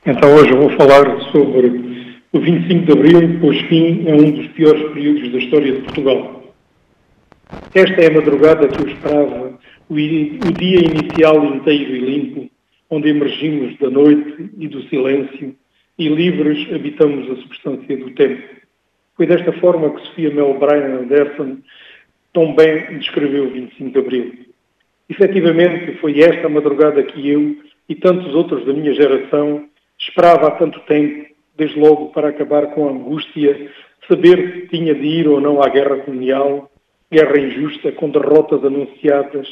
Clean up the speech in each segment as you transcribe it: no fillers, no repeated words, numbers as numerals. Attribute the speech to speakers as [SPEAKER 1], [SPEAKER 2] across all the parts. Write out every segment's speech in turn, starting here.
[SPEAKER 1] Então hoje eu vou falar sobre o 25 de Abril, pois fim a um dos piores períodos da história de Portugal. Esta é a madrugada que eu esperava, o dia inicial inteiro e limpo, onde emergimos da noite e do silêncio e livres habitamos a substância do tempo. Foi desta forma que Sofia Mel Bryan Anderson tão bem descreveu o 25 de Abril. Efetivamente, foi esta a madrugada que eu e tantos outros da minha geração esperava há tanto tempo, desde logo para acabar com a angústia de saber se tinha de ir ou não à guerra colonial, guerra injusta, com derrotas anunciadas,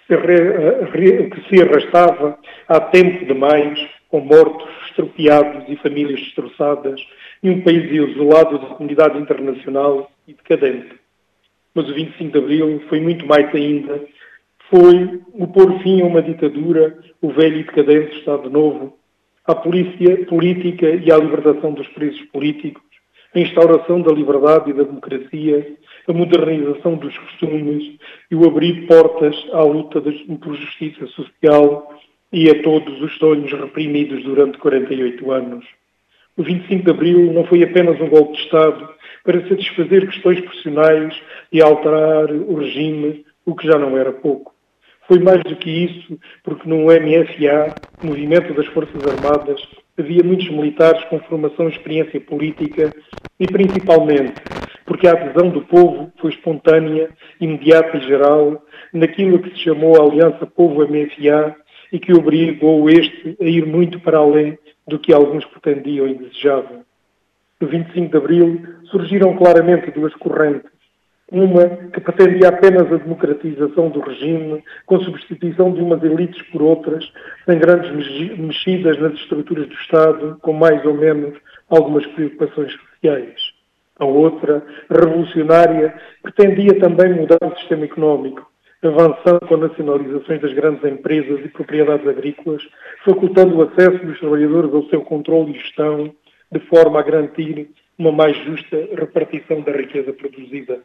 [SPEAKER 1] que se arrastava há tempo demais, com mortos, estropiados e famílias destroçadas, e um país isolado da comunidade internacional e decadente. Mas o 25 de Abril foi muito mais ainda. Foi o pôr fim a uma ditadura, o velho e decadente Estado Novo, à polícia política e à libertação dos presos políticos, a instauração da liberdade e da democracia, a modernização dos costumes e o abrir portas à luta por justiça social e a todos os sonhos reprimidos durante 48 anos. O 25 de Abril não foi apenas um golpe de Estado para satisfazer questões profissionais e alterar o regime, o que já não era pouco. Foi mais do que isso, porque no MFA, Movimento das Forças Armadas, havia muitos militares com formação e experiência política e, principalmente, porque a adesão do povo foi espontânea, imediata e geral, naquilo que se chamou a Aliança Povo-MFA e que obrigou este a ir muito para além do que alguns pretendiam e desejavam. No 25 de Abril surgiram claramente duas correntes. Uma que pretendia apenas a democratização do regime, com substituição de umas elites por outras, sem grandes mexidas nas estruturas do Estado, com mais ou menos algumas preocupações sociais. A outra, revolucionária, pretendia também mudar o sistema económico, avançando com nacionalizações das grandes empresas e propriedades agrícolas, facultando o acesso dos trabalhadores ao seu controle e gestão, de forma a garantir uma mais justa repartição da riqueza produzida.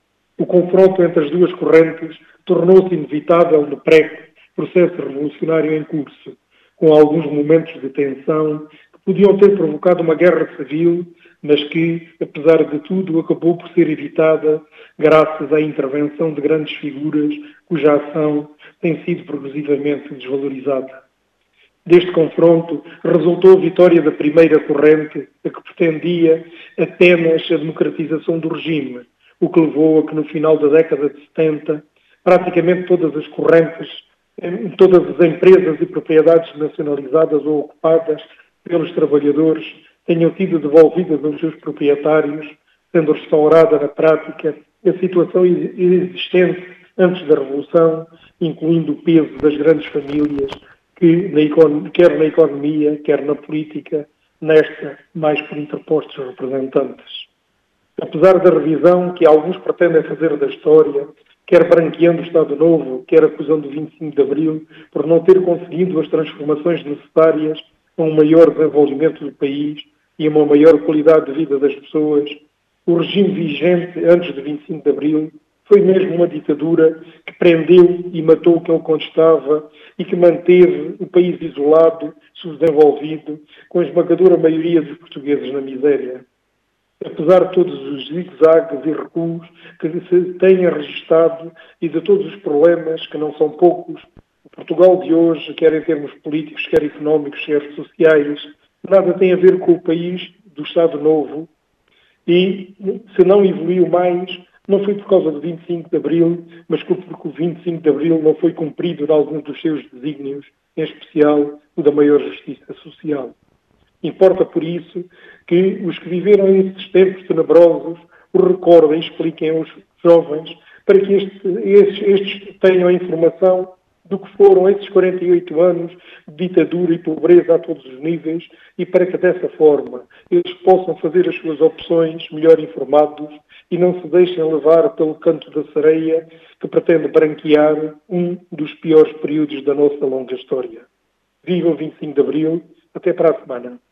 [SPEAKER 1] O confronto entre as duas correntes tornou-se inevitável no pré-processo revolucionário em curso, com alguns momentos de tensão que podiam ter provocado uma guerra civil, mas que, apesar de tudo, acabou por ser evitada graças à intervenção de grandes figuras cuja ação tem sido progressivamente desvalorizada. Deste confronto resultou a vitória da primeira corrente, a que pretendia apenas a democratização do regime, o que levou a que no final da década de 70, praticamente todas as correntes, todas as empresas e propriedades nacionalizadas ou ocupadas pelos trabalhadores tenham sido devolvidas aos seus proprietários, sendo restaurada na prática a situação existente antes da Revolução, incluindo o peso das grandes famílias, que quer na economia, quer na política, nesta mais por interpostos representantes. Apesar da revisão que alguns pretendem fazer da história, quer branqueando o Estado Novo, quer acusando o 25 de Abril por não ter conseguido as transformações necessárias a um maior desenvolvimento do país e a uma maior qualidade de vida das pessoas, o regime vigente antes de 25 de Abril foi mesmo uma ditadura que prendeu e matou quem o contestava e que manteve o país isolado, subdesenvolvido, com a esmagadora maioria dos portugueses na miséria. Apesar de todos os zigue-zagues e recuos que se tenha registado e de todos os problemas, que não são poucos, o Portugal de hoje, quer em termos políticos, quer económicos, quer sociais, nada tem a ver com o país do Estado Novo e, se não evoluiu mais, não foi por causa do 25 de Abril, mas porque o 25 de Abril não foi cumprido em alguns dos seus desígnios, em especial o da maior justiça social. Importa, por isso, que os que viveram esses tempos tenebrosos o recordem e expliquem aos jovens para que estes tenham a informação do que foram esses 48 anos de ditadura e pobreza a todos os níveis e para que, dessa forma, eles possam fazer as suas opções melhor informados e não se deixem levar pelo canto da sereia que pretende branquear um dos piores períodos da nossa longa história. Viva o 25 de Abril. Até para a semana.